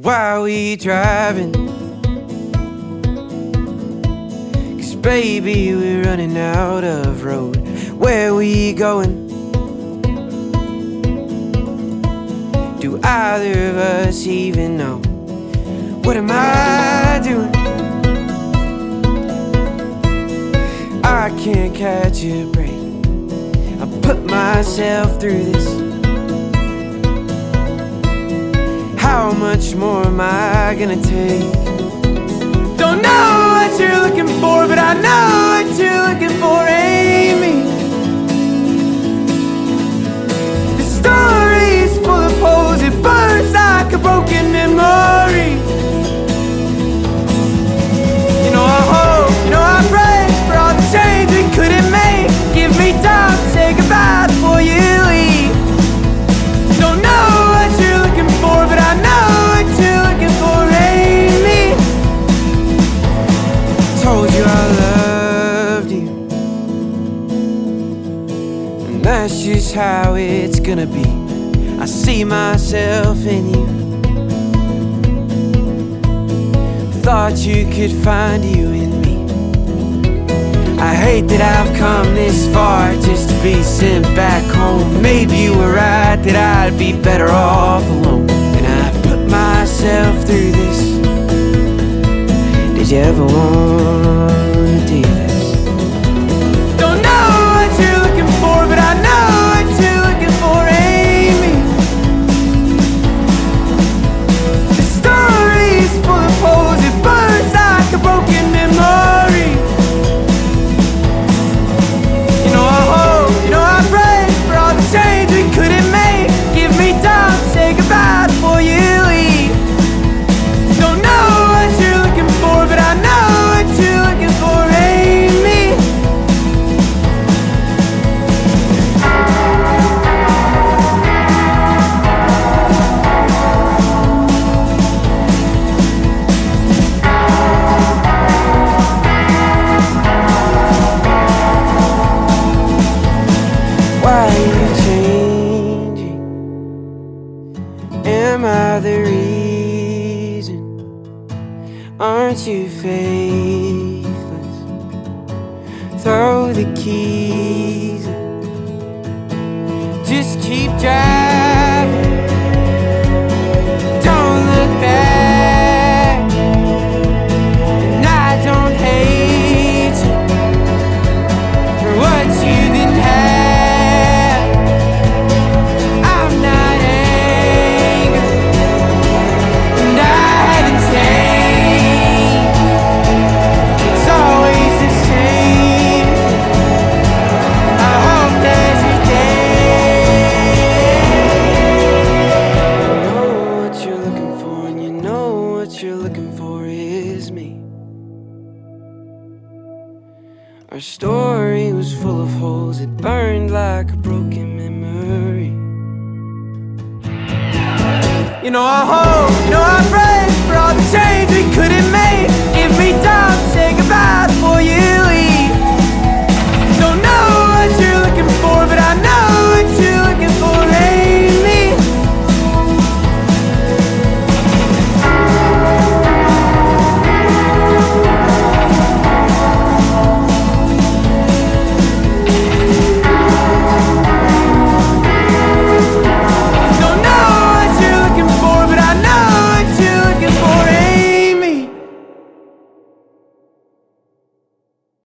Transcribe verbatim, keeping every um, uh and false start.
Why are we driving? 'Cause baby, we're running out of road. Where are we going? Do either of us even know? What am I doing? I can't catch a break. I put myself through this. How much more am I gonna take? Don't know what you're looking for, but I know what you're looking for, Amy. The story's full of holes, it burns like a broken memory. You know I hope, you know I pray for all the change we couldn't make. Give me time to say goodbye before you leave. Don't know what you're looking for, but I know what you're looking for, Amy. Told you I loved you, and that's just how it's gonna be. I see myself in you. Thought you could find you in me. I hate that I've come this far just to be sent back home. Maybe you were right that I'd be better off alone. And I put myself through this. Did you ever wanna do this? Don't know what you're looking for, but I know what you're looking for, Amy. The story's full of holes, it burns like a broken memory. You know I hope, you know I pray for all the change we couldn't make. Give me time to say goodbye before you leave. Don't know what you're looking for, but I know what you're looking for, Amy. Why are you changing? Am I the reason? Aren't you faithless? Throw the keys, just keep driving. Don't look back, and I don't hate you for what you didn't have. I'm not angry, and I haven't changed. It's always the same. I hope there's a day. You know what you're looking for, and you know what you're looking for is me. Our story was full of holes, it burned like a broken memory. You know I hope, you know I pray